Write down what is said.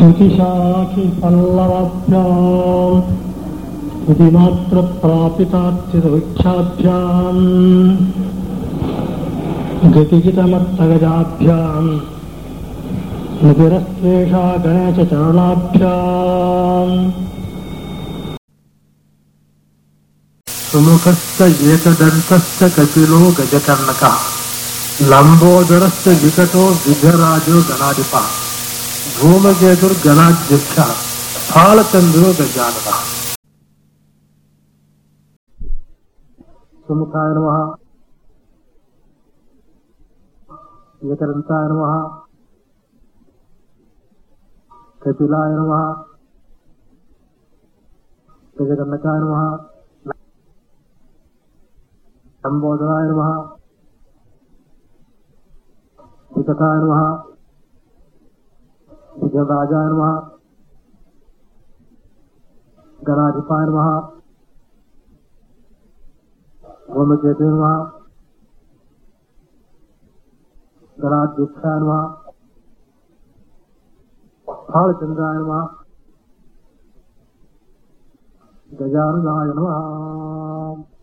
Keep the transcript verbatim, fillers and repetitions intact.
श्रुतिशाखि पल्लवाभ्याम् इतिमात्र प्रापिताच्युतवृक्षाभ्याम् गतिगितमत्तगजाभ्याम् नितिरस्त्वेषा गणेशचरणाभ्याम् सुमुखस्य एकदन्तस्य कपिलो गजकर्णकः लंबोदरस्य विकटो विघराजो गणाधिपः धूमकेतुर्गणाध्यक्षः फालचंद्रो गजाननः। सुमुखाय नमः, एकदंताय नमः, कपिलाय नमः, गजकर्णकाय नमः, लंबोदराय नमः, विकटाय नमः, विघराजाय नमः, गणाधिपाय नमः, धूमकेतुवे नमः, गणाध्यक्षाय नमः, फालचंद्राय नमः, गजाननाय नमः।